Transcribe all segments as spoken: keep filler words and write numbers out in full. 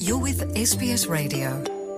You're with S B S Radio.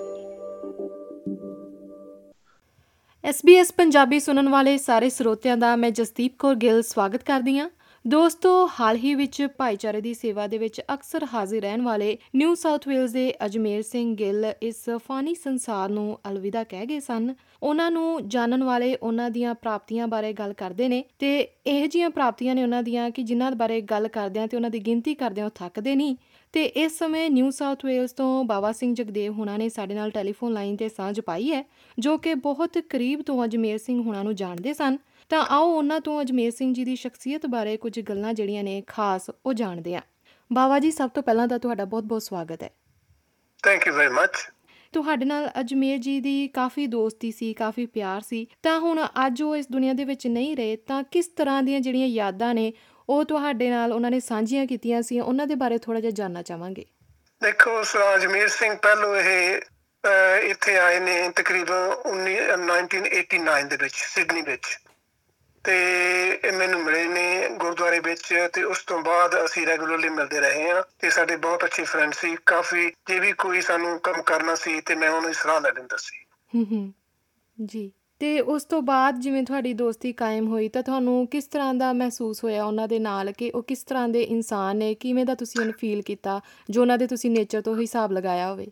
S B S Punjabi ਸੁਣਨ ਵਾਲੇ ਸਾਰੇ ਸਰੋਤਿਆਂ ਦਾ ਮੈਂ ਜਸਦੀਪ ਕੌਰ ਗਿੱਲ ਸਵਾਗਤ ਕਰਦੀ ਹਾਂ। ਦੋਸਤੋ, ਹਾਲ ਹੀ ਵਿੱਚ ਭਾਈਚਾਰੇ ਦੀ ਸੇਵਾ ਦੇ ਵਿੱਚ ਅਕਸਰ ਹਾਜ਼ਰ ਰਹਿਣ ਵਾਲੇ ਨਿਊ ਸਾਊਥ ਵੇਲਜ਼ ਦੇ ਅਜਮੇਰ ਸਿੰਘ ਗਿੱਲ ਇਸ ਫਾਨੀ ਸੰਸਾਰ ਨੂੰ ਅਲਵਿਦਾ ਕਹਿ ਗਏ ਸਨ। ਉਹਨਾਂ ਨੂੰ ਜਾਣਨ ਵਾਲੇ ਉਹਨਾਂ ਦੀਆਂ ਪ੍ਰਾਪਤੀਆਂ ਬਾਰੇ ਗੱਲ ਕਰਦੇ ਨੇ ਤੇ ਇਹੋ ਜਿਹੀਆਂ ਪ੍ਰਾਪਤੀਆਂ ਨੇ ਉਹਨਾਂ ਦੀਆਂ ਕਿ ਜਿਨ੍ਹਾਂ ਬਾਰੇ ਗੱਲ ਕਰਦਿਆਂ ਤੇ ਉਹਨਾਂ ਦੀ ਗਿਣਤੀ ਕਰਦਿਆਂ ਉਹ ਥੱਕਦੇ ਨਹੀਂ। ਤੇ ਇਸ ਸਮੇਂ ਨਿਊ ਸਾਊਥ ਵੇਲਜ਼ ਤੋਂ ਬਾਬਾ ਸਿੰਘ ਜਗਦੇਵ ਹੁਣਾਂ ਨੇ ਸਾਡੇ ਨਾਲ ਟੈਲੀਫੋਨ ਲਾਈਨ ਤੇ ਸਾਂਝ ਪਾਈ ਹੈ, ਜੋ ਕਿ ਬਹੁਤ ਕਰੀਬ ਤੋਂ ਅਜਮੇਰ ਸਿੰਘ ਹੁਣਾਂ ਨੂੰ ਜਾਣਦੇ ਸਨ। ਤਾਂ ਆਓ ਉਹਨਾਂ ਤੋਂ ਅਜਮੇਰ ਸਿੰਘ ਜੀ ਦੀ ਸ਼ਖਸੀਅਤ ਬਾਰੇ ਕੁਝ ਗੱਲਾਂ ਜਿਹੜੀਆਂ ਨੇ ਖਾਸ ਉਹ ਜਾਣਦੇ ਹਾਂ। ਬਾਬਾ ਜੀ, ਸਭ ਤੋਂ ਪਹਿਲਾਂ ਤਾਂ ਤੁਹਾਡਾ ਬਹੁਤ ਬਹੁਤ ਸਵਾਗਤ ਹੈ। Thank you very much. ਤੁਹਾਡੇ ਨਾਲ ਅਜਮੇਰ ਜੀ ਦੀ ਕਾਫੀ ਦੋਸਤੀ ਸੀ, ਕਾਫੀ ਪਿਆਰ ਸੀ। ਤਾਂ ਹੁਣ ਅੱਜ ਉਹ ਇਸ ਦੁਨੀਆ ਦੇ ਵਿੱਚ ਨਹੀਂ ਰਹੇ, ਤਾਂ ਕਿਸ ਤਰ੍ਹਾਂ ਦੀਆਂ ਜਿਹੜੀਆਂ ਯਾਦਾਂ ਨੇ ਉਹ ਤੁਹਾਡੇ ਨਾਲ ਉਹਨਾਂ ਨੇ ਸਾਂਝੀਆਂ ਕੀਤੀਆਂ ਸੀ, ਉਹਨਾਂ ਦੇ ਬਾਰੇ ਥੋੜ੍ਹਾ ਜਿਹਾ ਜਾਣਨਾ ਚਾਹਾਂਗੇ। ਦੇਖੋ, ਅਜਮੇਰ ਸਿੰਘ ਪਹਿਲੋਂ ਇਹ ਇੱਥੇ ਆਏ ਨੇ ਤਕਰੀਬਨ ਉੱਨੀ ਨਾਈਨਟੀਨ ਏਟੀ ਨਾਈਨ ਦੇ ਵਿੱਚ ਸਿਡਨੀ ਵਿੱਚ, ਤੇ ਇਹ ਮੈਨੂੰ ਮਿਲੇ ਨੇ ਗੁਰਦੁਆਰੇ ਵਿੱਚ। ਤੇ ਉਸ ਤੋਂ ਬਾਅਦ ਅਸੀਂ ਰੈਗੂਲਰਲੀ ਮਿਲਦੇ ਰਹੇ ਹਾਂ ਤੇ ਸਾਡੇ ਬਹੁਤ ਅੱਛੇ ਫਰੈਂਡ ਸੀ। ਕਾਫੀ ਜੇ ਵੀ ਕੋਈ ਸਾਨੂੰ ਕੰਮ ਕਰਨਾ ਸੀ ਤੇ ਮੈਂ ਉਹਨਾਂ ਦੀ ਸਲਾਹ ਲੈ ਲੈਂਦਾ ਸੀ। ਹੂੰ ਹੂੰ ਜੀ। ਤੇ ਉਸ ਤੋਂ ਬਾਅਦ ਜਿਵੇਂ ਤੁਹਾਡੀ ਦੋਸਤੀ ਕਾਇਮ ਹੋਈ ਤਾਂ ਤੁਹਾਨੂੰ ਕਿਸ ਤਰ੍ਹਾਂ ਦਾ ਮਹਿਸੂਸ ਹੋਇਆ ਉਹਨਾਂ ਦੇ ਨਾਲ, ਕਿ ਉਹ ਕਿਸ ਤਰ੍ਹਾਂ ਦੇ ਇਨਸਾਨ ਨੇ, ਕਿਵੇਂ ਦਾ ਤੁਸੀਂ ਉਹਨੂੰ ਫੀਲ ਕੀਤਾ ਜੋ ਉਹਨਾਂ ਦੇ ਤੁਸੀਂ ਨੇਚਰ ਤੋਂ ਹਿਸਾਬ ਲਗਾਇਆ ਹੋਵੇ?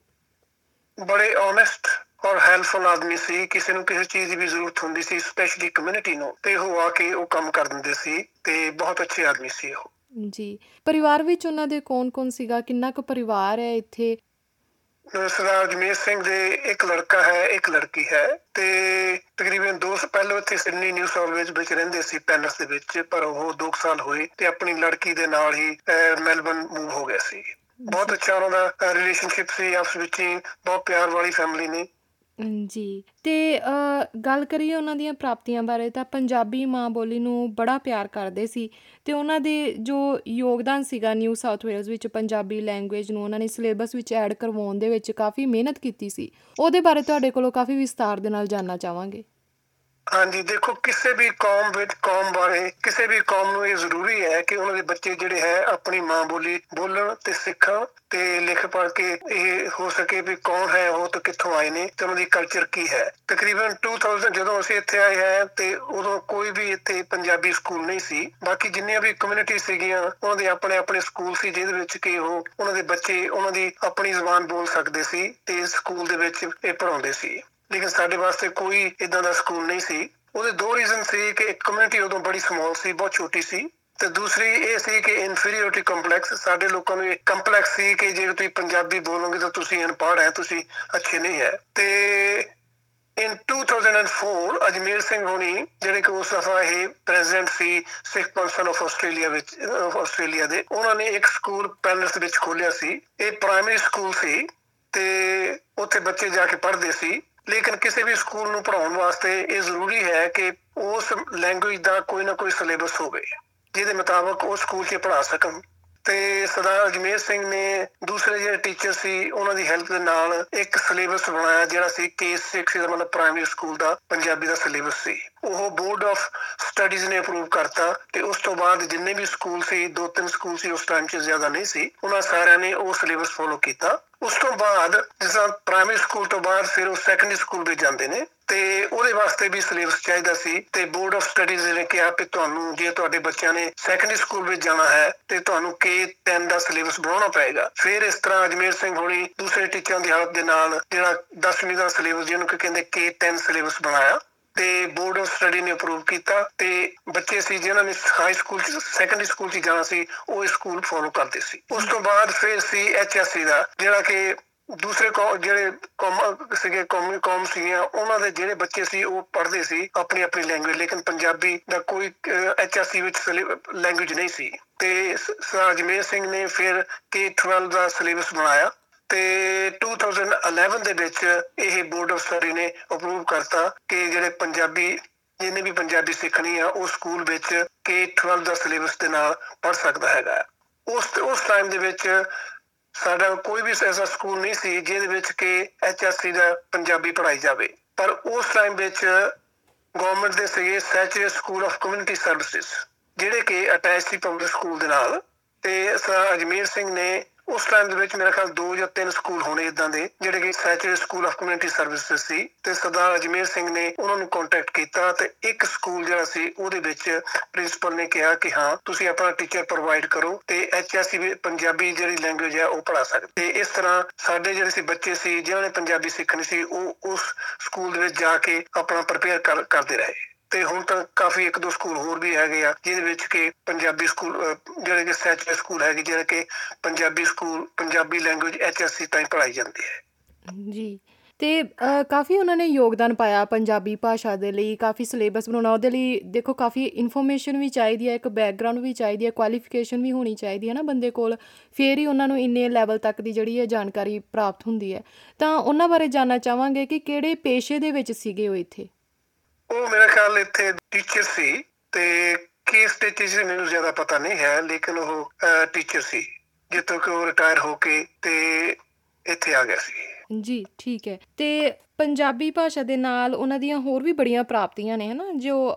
ਬੜੇ ਓਨੈਸਟ ਔਰ ਹੈਲਪਫੁਲ ਆਦਮੀ ਸੀ। ਕਿਸੇ ਨੂੰ ਕਿਸੇ ਚੀਜ਼ ਦੀ ਵੀ ਜ਼ਰੂਰਤ ਹੁੰਦੀ ਸੀ, ਸਪੈਸ਼ਲੀ ਕਮਿਊਨਿਟੀ ਨੂੰ, ਤੇ ਉਹ ਆ ਕੇ ਉਹ ਕੰਮ ਕਰ ਦਿੰਦੇ ਸੀ ਤੇ ਬਹੁਤ ਅੱਛੇ ਆਦਮੀ ਸੀ ਉਹ। ਜੀ। ਪਰਿਵਾਰ ਵਿੱਚ ਉਹਨਾਂ ਦੇ ਕੌਣ ਕੌਣ ਸੀਗਾ? ਕਿੰਨਾ ਕੁ ਪਰਿਵਾਰ ਹੈ ਇੱਥੇ? ਸਰਦਾਰ ਅਜਮੇਰ ਸਿੰਘ ਦੇ ਇੱਕ ਲੜਕਾ ਹੈ, ਇੱਕ ਲੜਕੀ ਹੈ, ਤੇ ਤਕਰੀਬਨ ਦੋ ਸਾਲ ਪਹਿਲਾਂ ਇੱਥੇ ਸਿਡਨੀ ਨਿਊ ਸਾਊਥ ਵੇਲਜ਼ ਵਿੱਚ ਰਹਿੰਦੇ ਸੀ ਪੈਲਸ ਦੇ ਵਿੱਚ, ਪਰ ਉਹ ਦੋ ਸਾਲ ਹੋਏ ਤੇ ਆਪਣੀ ਲੜਕੀ ਦੇ ਨਾਲ ਹੀ ਮੈਲਬਨ ਮੂਵ ਹੋ ਗਿਆ ਸੀ। ਬਹੁਤ ਅੱਛਾ ਉਹਨਾਂ ਦਾ ਰਿਲੇਸ਼ਨਸ਼ਿਪ ਸੀ, ਆਪਸ ਵਿੱਚ ਹੀ ਬਹੁਤ ਪਿਆਰ ਵਾਲੀ ਫੈਮਿਲੀ ਨੇ। ਜੀ। ਤੇ ਗੱਲ ਕਰੀਏ ਉਹਨਾਂ ਦੀਆਂ ਪ੍ਰਾਪਤੀਆਂ ਬਾਰੇ ਤਾਂ ਪੰਜਾਬੀ ਮਾਂ ਬੋਲੀ ਨੂੰ ਬੜਾ ਪਿਆਰ ਕਰਦੇ ਸੀ ਤੇ ਉਹਨਾਂ ਦੇ ਜੋ ਯੋਗਦਾਨ ਸੀਗਾ ਨਿਊ ਸਾਊਥ ਵੇਲਜ਼ ਵਿੱਚ ਪੰਜਾਬੀ ਲੈਂਗੁਏਜ ਨੂੰ ਉਹਨਾਂ ਨੇ ਸਿਲੇਬਸ ਵਿੱਚ ਐਡ ਕਰਵਾਉਣ ਦੇ ਵਿੱਚ ਕਾਫੀ ਮਿਹਨਤ ਕੀਤੀ ਸੀ। ਉਹਦੇ ਬਾਰੇ ਤੁਹਾਡੇ ਕੋਲੋਂ ਕਾਫੀ ਵਿਸਤਾਰ ਦੇ ਨਾਲ ਜਾਣਨਾ ਚਾਹਾਂਗੇ। ਹਾਂਜੀ, ਦੇਖੋ, ਕਿਸੇ ਵੀ ਕੌਮ ਵਿੱਚ ਕੌਮ ਬਾਰੇ ਕਿਸੇ ਵੀ ਕੌਮ ਨੂੰ ਇਹ ਜ਼ਰੂਰੀ ਹੈ ਕਿ ਉਹਨਾਂ ਦੇ ਬੱਚੇ ਜਿਹੜੇ ਹੈ ਆਪਣੀ ਮਾਂ ਬੋਲੀ ਬੋਲਣ ਤੇ ਸਿੱਖਣ ਤੇ ਲਿਖ ਪੜ੍ਹ ਕੇ ਇਹ ਹੋ ਸਕੇ ਵੀ ਕੌਣ ਹੈ ਉਹ ਤੇ ਕਿੱਥੋਂ ਆਏ ਨੇ ਤੇ ਉਹਨਾਂ ਦੀ ਕਲਚਰ ਕੀ ਹੈ। ਤਕਰੀਬਨ ਟੂ ਥਾਊਜ਼ੈਂਡ ਜਦੋਂ ਅਸੀਂ ਇੱਥੇ ਆਏ ਹੈ ਤੇ ਉਦੋਂ ਕੋਈ ਵੀ ਇੱਥੇ ਪੰਜਾਬੀ ਸਕੂਲ ਨਹੀਂ ਸੀ। ਬਾਕੀ ਜਿੰਨੀਆਂ ਵੀ ਕਮਿਊਨਿਟੀ ਸੀਗੀਆਂ ਉਹਨਾਂ ਦੇ ਆਪਣੇ ਆਪਣੇ ਸਕੂਲ ਸੀ, ਜਿਹਦੇ ਵਿੱਚ ਕਿ ਉਹ ਉਹਨਾਂ ਦੇ ਬੱਚੇ ਉਹਨਾਂ ਦੀ ਆਪਣੀ ਜ਼ੁਬਾਨ ਬੋਲ ਸਕਦੇ ਸੀ ਤੇ ਸਕੂਲ ਦੇ ਵਿੱਚ ਇਹ ਪੜ੍ਹਾਉਂਦੇ ਸੀ। ਲੇਕਿਨ ਸਾਡੇ ਵਾਸਤੇ ਕੋਈ ਏਦਾਂ ਦਾ ਸਕੂਲ ਨਹੀਂ ਸੀ। ਉਹਦੇ ਦੋ ਰੀਜ਼ਨ ਸੀ ਕਿ ਇੱਕ ਕਮਿਊਨਿਟੀ ਉਦੋਂ ਬੜੀ ਸਮਾਲ ਸੀ, ਬਹੁਤ ਛੋਟੀ ਸੀ, ਤੇ ਦੂਸਰੀ ਇਹ ਸੀ ਕਿ ਇਨਫੀਰੀਅਰਿਟੀ ਕੰਪਲੈਕਸ। ਸਾਡੇ ਲੋਕਾਂ ਨੂੰ ਇੱਕ ਕੰਪਲੈਕਸ ਸੀ ਕਿ ਜੇ ਤੁਸੀਂ ਪੰਜਾਬੀ ਬੋਲੋਗੇ ਤਾਂ ਤੁਸੀਂ ਅਨਪੜ੍ਹ ਹੈ, ਤੁਸੀਂ ਅੱਛੇ ਨਹੀਂ ਹੈ। ਤੇ in two thousand four Ajmer Singh ਹੋਣੀ, ਜਿਹੜੇ ਕਿ ਉਸ ਦਫਾ ਇਹ ਪ੍ਰੈਜ਼ੀਡੈਂਟ ਸੀ ਸਿੱਖ ਕੌਂਸਲ ਆਫ ਆਸਟ੍ਰੇਲੀਆ ਵਿੱਚ ਆਸਟ੍ਰੇਲੀਆ ਦੇ, ਉਹਨਾਂ ਨੇ ਇੱਕ ਸਕੂਲ ਪੈਲਸ ਵਿੱਚ ਖੋਲਿਆ ਸੀ। ਇਹ ਪ੍ਰਾਇਮਰੀ ਸਕੂਲ ਸੀ ਤੇ ਉੱਥੇ ਬੱਚੇ ਜਾ ਕੇ ਪੜ੍ਹਦੇ ਸੀ। ਲੇਕਿਨ ਕਿਸੇ ਵੀ ਸਕੂਲ ਨੂੰ ਪੜ੍ਹਾਉਣ ਵਾਸਤੇ ਇਹ ਜ਼ਰੂਰੀ ਹੈ ਕਿ ਉਸ ਲੈਂਗੁਏਜ ਦਾ ਕੋਈ ਨਾ ਕੋਈ ਸਿਲੇਬਸ ਹੋਵੇ ਜਿਹਦੇ ਮੁਤਾਬਕ ਉਹ ਸਕੂਲ 'ਚ ਪੜ੍ਹਾ ਸਕਣ। ਤੇ ਸਰਦਾਰ ਅਜਮੇਰ ਸਿੰਘ ਨੇ ਦੂਸਰੇ ਜਿਹੜੇ ਟੀਚਰ ਸੀ ਉਹਨਾਂ ਦੀ ਹੈਲਪ ਦੇ ਨਾਲ ਇੱਕ ਸਿਲੇਬਸ ਬਣਾਇਆ, ਜਿਹੜਾ ਸੀ ਕੇ ਸਿਕਸ ਦਾ ਮਤਲਬ ਪ੍ਰਾਇਮਰੀ ਸਕੂਲ ਦਾ ਪੰਜਾਬੀ ਦਾ ਸਿਲੇਬਸ ਸੀ। ਉਹ ਬੋਰਡ ਆਫ ਸਟੱਡੀਜ਼ ਨੇ ਅਪਰੂਵ ਕਰਤਾ ਤੇ ਉਸ ਤੋਂ ਬਾਅਦ ਜਿੰਨੇ ਵੀ ਸਕੂਲ ਸੀ, ਦੋ ਤਿੰਨ ਸਕੂਲ ਸੀ ਉਸ ਟਾਈਮ 'ਚ, ਜ਼ਿਆਦਾ ਨਹੀਂ ਸੀ, ਉਹਨਾਂ ਸਾਰਿਆਂ ਨੇ ਉਹ ਸਿਲੇਬਸ ਫੋਲੋ ਕੀਤਾ। ਉਸ ਤੋਂ ਬਾਅਦ ਜਿਸ ਤਰ੍ਹਾਂ ਪ੍ਰਾਇਮਰੀ ਸਕੂਲ ਤੋਂ ਬਾਅਦ ਫਿਰ ਉਹ ਸੈਕੰਡਰੀ ਸਕੂਲ ਵਿੱਚ ਜਾਂਦੇ ਨੇ ਤੇ ਉਹਦੇ ਵਾਸਤੇ ਵੀ ਸਿਲੇਬਸ ਚਾਹੀਦਾ ਸੀ। ਤੇ ਬੋਰਡ ਆਫ ਸਟੱਡੀਜ਼ ਨੇ ਕਿਹਾ ਕਿ ਤੁਹਾਨੂੰ ਜੇ ਤੁਹਾਡੇ ਬੱਚਿਆਂ ਨੇ ਸੈਕੰਡਰੀ ਸਕੂਲ ਵਿੱਚ ਜਾਣਾ ਹੈ ਤੇ ਤੁਹਾਨੂੰ ਕੇ ਟੈਨ ਦਾ ਸਿਲੇਬਸ ਬਣਾਉਣਾ ਪਏਗਾ। ਫਿਰ ਇਸ ਤਰ੍ਹਾਂ ਅਜਮੇਰ ਸਿੰਘ ਹੋਣੀ ਦੂਸਰੇ ਟੀਚਰਾਂ ਦੀ ਹੈਲਪ ਦੇ ਨਾਲ ਜਿਹੜਾ ਦਸਵੀਂ ਦਾ ਸਿਲੇਬਸ, ਜਿਹਨੂੰ ਕਿ ਕਹਿੰਦੇ ਕੇ ਟੈਨ ਸਿਲੇਬਸ ਬਣਾਇਆ ਤੇ ਬੋਰਡ ਆਫ ਸਟੱਡੀ ਨੇ ਅਪਰੂਵ ਕੀਤਾ। ਤੇ ਬੱਚੇ ਸੀ ਜਿਨ੍ਹਾਂ ਨੇ ਹਾਈ ਸਕੂਲ 'ਚ ਸੈਕੰਡਰੀ ਸਕੂਲ 'ਚ ਜਾਣਾ ਸੀ ਉਹ ਸਕੂਲ ਫੋਲੋ ਕਰਦੇ ਸੀ। ਉਸ ਤੋਂ ਬਾਅਦ ਫਿਰ ਸੀ ਐਚ ਐਸ ਸੀ ਦਾ, ਜਿਹੜਾ ਕਿ ਦੂਸਰੇ ਕੌ ਜਿਹੜੇ ਕੌਮ ਸੀਗੇ ਕੌਮੀ ਕੌਮ ਸੀਗੀਆਂ ਉਹਨਾਂ ਦੇ ਜਿਹੜੇ ਬੱਚੇ ਸੀ ਉਹ ਪੜ੍ਹਦੇ ਸੀ ਆਪਣੀ ਆਪਣੀ ਲੈਂਗੁਏਜ, ਲੇਕਿਨ ਪੰਜਾਬੀ ਦਾ ਕੋਈ ਐਚ ਐਸ ਸੀ ਵਿੱਚ ਲੈਂਗੁਏਜ ਨਹੀਂ ਸੀ। ਤੇ ਸਰਦਾਰ ਅਜਮੇਰ ਸਿੰਘ ਨੇ ਫਿਰ ਕੇ ਟਵੈਲਵ ਦਾ ਸਿਲੇਬਸ ਬਣਾਇਆ ਤੇ ਟੂ ਥਾਊਜ਼ੈਂਡ ਇਲੈਵਨ ਦੇ ਵਿੱਚ ਇਹ ਬੋਰਡ ਆਫ ਸਟੱਡੀ ਨੇ ਅਪਰੂਵ ਕਰਤਾ ਕਿ ਜਿਹੜੇ ਪੰਜਾਬੀ ਜਿਹਨੇ ਵੀ ਪੰਜਾਬੀ ਸਿੱਖਣੀ ਆ ਉਹ ਸਕੂਲ ਵਿੱਚ ਕੇ ਟਵੈਲਵ ਦਾ ਸਿਲੇਬਸ ਦੇ ਨਾਲ ਪੜ੍ਹ ਸਕਦਾ ਹੈਗਾ। ਉਸ ਉਸ ਟਾਈਮ ਦੇ ਵਿੱਚ ਸਾਡਾ ਕੋਈ ਵੀ ਐਸਾ ਸਕੂਲ ਨਹੀਂ ਸੀ ਜਿਹਦੇ ਵਿੱਚ ਕਿ ਐਚ ਐਸ ਸੀ ਦਾ ਪੰਜਾਬੀ ਪੜ੍ਹਾਈ ਜਾਵੇ। ਪਰ ਉਸ ਟਾਈਮ ਵਿੱਚ ਗੌਰਮੈਂਟ ਦੇ ਸੀਗੇ Saturday school of community services, ਜਿਹੜੇ ਕਿ ਅਟੈਚ ਸੀ ਪਬਲਿਕ ਸਕੂਲ ਦੇ ਨਾਲ। ਤੇ ਸਰਦਾਰ ਅਜਮੇਰ ਸਿੰਘ ਨੇ ਉਸ ਟਾਈਮ ਦੇ ਵਿੱਚ ਮੇਰੇ ਖਿਆਲ ਦੋ ਜਾਂ ਤਿੰਨ ਸਕੂਲ ਹੋਣੇ ਇਦਾਂ ਦੇ ਜਿਹੜੇ ਕਿ Saturday school of community services ਸੀ ਤੇ ਸਰਦਾਰ ਅਜਮੇਰ ਸਿੰਘ ਨੇ ਉਹਨਾਂ ਨੂੰ ਕੰਟੈਕਟ ਕੀਤਾ ਤੇ ਇੱਕ ਸਕੂਲ ਜਿਹੜਾ ਸੀ ਉਹਦੇ ਵਿੱਚ ਪ੍ਰਿੰਸੀਪਲ ਨੇ ਕਿਹਾ ਕਿ ਹਾਂ ਤੁਸੀਂ ਆਪਣਾ ਟੀਚਰ ਪ੍ਰੋਵਾਈਡ ਕਰੋ ਤੇ ਐਚ ਐਸ ਸੀ ਪੰਜਾਬੀ ਜਿਹੜੀ ਲੈਂਗੁਏਜ ਹੈ ਉਹ ਪੜ੍ਹਾ ਸਕਦੇ। ਤੇ ਇਸ ਤਰ੍ਹਾਂ ਸਾਡੇ ਜਿਹੜੇ ਸੀ ਬੱਚੇ ਸੀ ਜਿਨ੍ਹਾਂ ਨੇ ਪੰਜਾਬੀ ਸਿੱਖਣੀ ਸੀ ਉਹ ਉਸ ਸਕੂਲ ਦੇ ਵਿੱਚ ਜਾ ਕੇ ਆਪਣਾ ਪ੍ਰਪੇਅਰ ਕਰ ਕਰਦੇ ਰਹੇ ਤੇ ਹੁਣ ਤਾਂ ਕਾਫੀ ਇੱਕ ਦੋ ਸਕੂਲ ਹੋਰ ਵੀ ਹੈਗੇ ਆ ਜਿਹਦੇ ਵਿੱਚ ਕਿ ਪੰਜਾਬੀ ਸਕੂਲ ਜਿਹੜੇ ਕਿ ਸੈਚਰਡ ਸਕੂਲ ਹੈਗੇ ਜਿਹੜੇ ਕਿ Punjabi school Punjabi language H S C ਤਾਈਂ ਪੜ੍ਹਾਈ ਜਾਂਦੀ ਹੈ ਜੀ। ਤੇ ਕਾਫੀ ਉਹਨਾਂ ਨੇ ਯੋਗਦਾਨ ਪਾਇਆ ਪੰਜਾਬੀ ਭਾਸ਼ਾ ਦੇ ਲਈ, ਕਾਫੀ ਸਿਲੇਬਸ ਬਣਾਉਣਾ ਉਹਦੇ ਲਈ। ਦੇਖੋ ਕਾਫੀ ਇਨਫੋਰਮੇਸ਼ਨ ਵੀ ਚਾਹੀਦੀ ਹੈ, ਇੱਕ ਬੈਕਗਰਾਊਂਡ ਵੀ ਚਾਹੀਦੀ ਹੈ, ਕੁਆਲੀਫਿਕੇਸ਼ਨ ਵੀ ਹੋਣੀ ਚਾਹੀਦੀ ਹੈ ਨਾ ਬੰਦੇ ਕੋਲ, ਫਿਰ ਹੀ ਉਹਨਾਂ ਨੂੰ ਇੰਨੇ ਲੈਵਲ ਤੱਕ ਦੀ ਜਿਹੜੀ ਹੈ ਜਾਣਕਾਰੀ ਪ੍ਰਾਪਤ ਹੁੰਦੀ ਹੈ। ਤਾਂ ਉਹਨਾਂ ਬਾਰੇ ਜਾਣਨਾ ਚਾਹਾਂਗੇ ਕਿ ਕਿਹੜੇ ਪੇਸ਼ੇ ਦੇ ਵਿੱਚ ਸੀਗੇ ਉਹ ਇੱਥੇ? ਉਹ ਮੇਰਾ ਖਿਆਲ ਇੱਥੇ ਟੀਚਰ ਸੀ ਤੇ ਕਿਸ ਸਟੇਜ ਮੈਨੂੰ ਜ਼ਿਆਦਾ ਪਤਾ ਨਹੀਂ ਹੈ, ਲੇਕਿਨ ਉਹ ਟੀਚਰ ਸੀ ਜਿੱਥੋਂ ਕਿ ਉਹ ਰਿਟਾਇਰ ਹੋ ਕੇ ਤੇ ਇੱਥੇ ਆ ਗਿਆ ਸੀ ਜੀ। ਠੀਕ ਹੈ। ਤੇ ਪੰਜਾਬੀ ਭਾਸ਼ਾ ਦੇ ਨਾਲ ਉਹਨਾਂ ਦੀਆਂ ਹੋਰ ਵੀ ਬੜੀਆਂ ਪ੍ਰਾਪਤੀਆਂ ਨੇ ਹੈ ਨਾ, ਜੋ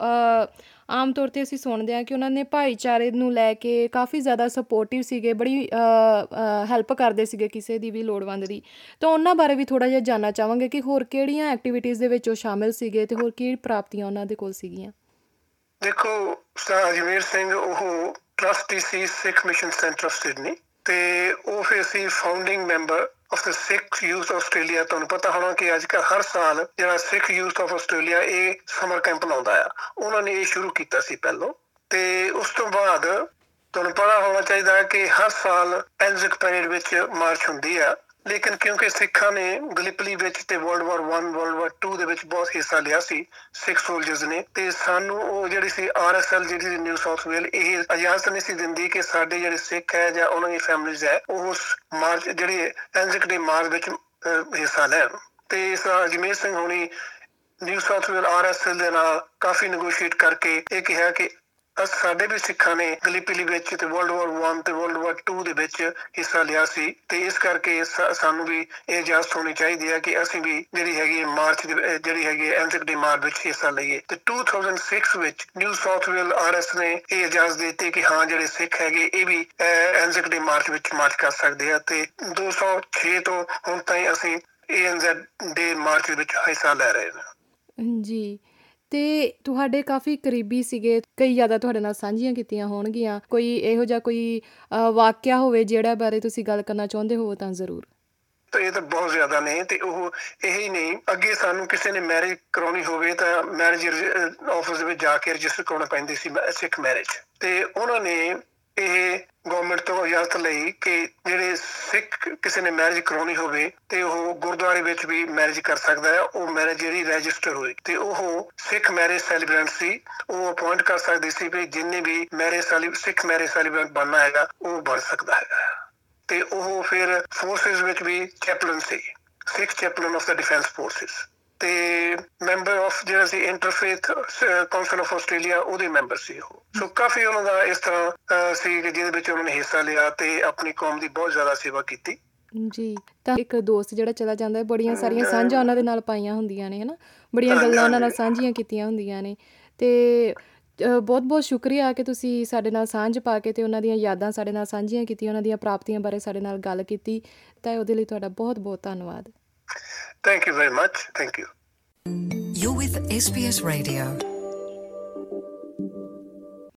ਆਮ ਤੌਰ 'ਤੇ ਅਸੀਂ ਸੁਣਦੇ ਹਾਂ ਕਿ ਉਹਨਾਂ ਨੇ ਭਾਈਚਾਰੇ ਨੂੰ ਲੈ ਕੇ ਕਾਫੀ ਜ਼ਿਆਦਾ ਸਪੋਰਟਿਵ ਸੀਗੇ, ਬੜੀ ਹੈਲਪ ਕਰਦੇ ਸੀਗੇ ਕਿਸੇ ਦੀ ਵੀ ਲੋੜਵੰਦ ਦੀ। ਤਾਂ ਉਹਨਾਂ ਬਾਰੇ ਵੀ ਥੋੜ੍ਹਾ ਜਿਹਾ ਜਾਣਨਾ ਚਾਹਾਂਗੇ ਕਿ ਹੋਰ ਕਿਹੜੀਆਂ ਐਕਟੀਵਿਟੀਜ਼ ਦੇ ਵਿੱਚ ਉਹ ਸ਼ਾਮਿਲ ਸੀਗੇ ਤੇ ਹੋਰ ਕੀ ਪ੍ਰਾਪਤੀਆਂ ਉਹਨਾਂ ਦੇ ਕੋਲ ਸੀਗੀਆਂ। ਦੇਖੋ ਸਰਦਾਰ ਅਜਮੇਰ ਸਿੰਘ ਉਹ ਟਰਸਟੀ ਸੀ Sikh mission centre of Sydney ਤੇ ਉਹ ਫਿਰ ਸੀ founding member of the Sikh youth Australia. ਤੁਹਾਨੂੰ ਪਤਾ ਹੋਣਾ ਕਿ ਅੱਜ ਕੱਲ੍ਹ ਹਰ ਸਾਲ ਜਿਹੜਾ ਸਿੱਖ ਯੂਥ ਆਫ ਆਸਟ੍ਰੇਲੀਆ ਇਹ ਸਮਰ ਕੈਂਪ ਲਾਉਂਦਾ ਆ, ਉਹਨਾਂ ਨੇ ਇਹ ਸ਼ੁਰੂ ਕੀਤਾ ਸੀ ਪਹਿਲੋਂ। ਤੇ ਉਸ ਤੋਂ ਬਾਅਦ ਤੁਹਾਨੂੰ ਪਤਾ ਹੋਣਾ ਚਾਹੀਦਾ ਹੈ ਕਿ ਹਰ ਸਾਲ ਐਨਜ਼ਿਕ ਪਰੇਡ ਵਿੱਚ ਮਾਰਚ ਹੁੰਦੀ ਆ, ਲੇਕਿਨ ਕਿਉਂਕਿ ਸਿੱਖਾਂ ਨੇ ਗਲਿਪਲੀ ਵਿੱਚ ਤੇ world war one world war two ਦੇ ਵਿੱਚ ਬਹੁਤ ਹਿੱਸਾ ਲਿਆ ਸੀ ਸਿੱਖ ਸੋਲਜਰਸ ਨੇ, ਤੇ ਸਾਨੂੰ ਉਹ ਜਿਹੜੀ ਸੀ ਆਰ ਐਸ ਐਲ ਜਿਹੜੀ ਨਿਊ ਸਾਊਥ ਵੇਲ ਇਹ ਇਜਾਜ਼ਤ ਨਹੀਂ ਸੀ ਦਿੰਦੀ ਕਿ ਸਾਡੇ ਜਿਹੜੇ ਸਿੱਖ ਹੈ ਜਾਂ ਉਹਨਾਂ ਦੀ ਫੈਮਿਲੀਜ਼ ਹੈ ਉਹ ਉਸ ਮਾਰਚ ਜਿਹੜੀ ਐਨਜ਼ਿਕ ਡੇ ਮਾਰਚ ਵਿੱਚ ਹਿੱਸਾ ਲੈਣ। ਤੇ ਇਸ ਅਜਮੇਰ ਸਿੰਘ ਹੋਣੀ New South Wales R S L ਦੇ ਨਾਲ ਕਾਫੀ ਨੈਗੋਸ਼ੀਏਟ ਕਰਕੇ ਇਹ ਕਿਹਾ ਕਿ ਸਾਡੇ ਵੀ ਸਿੱਖਾਂ ਨੇ ਗਲਿਪਲੀ ਵਿੱਚ ਤੇ ਵਰਲਡ ਵਾਰ ਵਨ ਤੇ ਵਰਲਡ ਵਾਰ ਟੂ ਦੇ ਵਿੱਚ ਹਿੱਸਾ ਲਿਆ ਸੀ ਤੇ ਇਸ ਕਰਕੇ ਸਾਨੂੰ ਵੀ ਇਹ ਇਜਾਜ਼ਤ ਹੋਣੀ ਚਾਹੀਦੀ ਹੈ ਕਿ ਅਸੀਂ ਵੀ ਜਿਹੜੀ ਹੈਗੀ ਮਾਰਚ ਜਿਹੜੀ ਹੈਗੀ ਐਨਜ਼ਿਕ ਡੇ ਮਾਰਚ ਵਿੱਚ ਹਿੱਸਾ ਲਈਏ। ਤੇ ਦੋ ਹਜ਼ਾਰ ਛੇ ਵਿੱਚ New South Wales R S ਨੇ ਇਹ ਇਜਾਜ਼ਤ ਦਿੱਤੀ ਕਿ ਹਾਂ ਜਿਹੜੇ ਸਿੱਖ ਹੈਗੇ ਇਹ ਵੀ ਐਨਜ਼ਿਕ ਡੇ ਮਾਰਚ ਵਿੱਚ ਮਾਰਚ ਕਰ ਸਕਦੇ ਆ ਤੇ ਦੋ ਸੌ ਛੇ ਤੋਂ ਹੁਣ ਤਾਈਂ ਅਸੀਂ ਏ ਐਨ ਜ਼ੈਡ ਡੇ ਮਾਰਚ ਵਿੱਚ ਹਿੱਸਾ ਲੈ ਰਹੇ ਹਾਂ ਜੀ। ਤੇ ਤੁਹਾਡੇ ਕਾਫੀ ਕਰੀਬੀ ਸੀਗੇ, ਕਈ ਜ਼ਿਆਦਾ ਤੁਹਾਡੇ ਨਾਲ ਸਾਂਝੀਆਂ ਕੀਤੀਆਂ ਹੋਣਗੀਆਂ, ਕੋਈ ਇਹੋ ਜਿਹਾ ਕੋਈ ਵਾਕਿਆ ਹੋਵੇ ਜਿਹੜਾ ਬਾਰੇ ਤੁਸੀਂ ਗੱਲ ਕਰਨਾ ਚਾਹੁੰਦੇ ਹੋ ਤਾਂ ਜ਼ਰੂਰ। ਇਹ ਤਾਂ ਬਹੁਤ ਜ਼ਿਆਦਾ ਨੇ ਤੇ ਉਹ ਇਹੀ ਨਹੀਂ, ਅੱਗੇ ਸਾਨੂੰ ਕਿਸੇ ਨੇ ਮੈਰਿਜ ਕਰਾਉਣੀ ਹੋਵੇ ਤਾਂ ਮੈਰਿਜ ਆਫਿਸ ਦੇ ਵਿੱਚ ਜਾ ਕੇ ਰਜਿਸਟਰ ਕਰਾਉਣਾ ਪੈਂਦੀ ਸੀ ਸਿੱਖ ਮੈਰਿਜ, ਤੇ ਉਹਨਾਂ ਨੇ ਇਹ ਗਵਰਨਮੈਂਟ ਤੋਂ ਇਜਾਜ਼ਤ ਲਈ ਕਿ ਜਿਹੜੇ ਸਿੱਖ ਕਿਸੇ ਨੇ ਮੈਰਿਜ ਕਰਾਉਣੀ ਹੋਵੇ ਤੇ ਉਹ ਗੁਰਦੁਆਰੇ ਵਿੱਚ ਵੀ ਮੈਰਿਜ ਕਰ ਸਕਦਾ ਹੈ। ਉਹ ਮੈਰਿਜ ਜਿਹੜੀ ਰਜਿਸਟਰ ਹੋਈ ਤੇ ਉਹ ਸਿੱਖ ਮੈਰਿਜ ਸੈਲੀਬ੍ਰੈਂਟ ਸੀ, ਉਹ ਅਪੁਆਇੰਟ ਕਰ ਸਕਦੀ ਸੀ ਵੀ ਜਿੰਨੇ ਵੀ ਮੈਰਿਜ ਸਿੱਖ ਮੈਰਿਜ ਸੈਲੀਬ੍ਰੈਂਟ ਬਣਨਾ ਹੈਗਾ ਉਹ ਬਣ ਸਕਦਾ ਹੈਗਾ। ਤੇ ਉਹ ਫਿਰ ਫੋਰਸਿਸ ਵਿੱਚ ਵੀ ਚੈਪਲਨ ਸੀ, Sikh chaplain of the defence forces, ਤੇ ਮੈਂਬਰ ਆਫ ਜਿਹੜਾ ਸੀ ਇੰਟਰਫੇਥ ਕਾਉਂਸਲ ਆਫ ਆਸਟ੍ਰੇਲੀਆ ਉਹਦੇ ਮੈਂਬਰ ਸੀ ਉਹ। ਸੋ ਕਾਫੀ ਉਹਨਾਂ ਦਾ ਇਸ ਤਰ੍ਹਾਂ ਸੀ ਕਿ ਜਿਹਦੇ ਵਿੱਚ ਉਹਨਾਂ ਨੇ ਹਿੱਸਾ ਲਿਆ ਤੇ ਆਪਣੀ ਕੌਮ ਦੀ ਬਹੁਤ ਜ਼ਿਆਦਾ ਸੇਵਾ ਕੀਤੀ ਜੀ। ਤਾਂ ਇੱਕ ਦੋਸਤ ਜਿਹੜਾ ਚਲਾ ਜਾਂਦਾ ਹੈ, ਬੜੀਆਂ ਸਾਰੀਆਂ ਸਾਂਝਾਂ ਉਹਨਾਂ ਦੇ ਨਾਲ ਪਾਈਆਂ ਹੁੰਦੀਆਂ ਨੇ ਹੈ ਨਾ, ਬੜੀਆਂ ਗੱਲਾਂ ਉਹਨਾਂ ਨਾਲ ਸਾਂਝੀਆਂ ਕੀਤੀਆਂ ਹੁੰਦੀਆਂ ਨੇ। ਤੇ ਬਹੁਤ ਬਹੁਤ ਸ਼ੁਕਰੀਆ ਕਿ ਤੁਸੀਂ ਸਾਡੇ ਨਾਲ ਸਾਂਝ ਪਾ ਕੇ ਤੇ ਉਹਨਾਂ ਦੀਆਂ ਯਾਦਾਂ ਸਾਡੇ ਨਾਲ ਸਾਂਝੀਆਂ ਕੀਤੀਆਂ, ਉਹਨਾਂ ਦੀਆਂ ਪ੍ਰਾਪਤੀਆਂ ਬਾਰੇ ਸਾਡੇ ਨਾਲ ਗੱਲ ਕੀਤੀ, ਤਾਂ ਉਹਦੇ ਲਈ ਤੁਹਾਡਾ ਬਹੁਤ ਬਹੁਤ ਧੰਨਵਾਦ। Thank you very much. Thank you. You're with S B S Radio.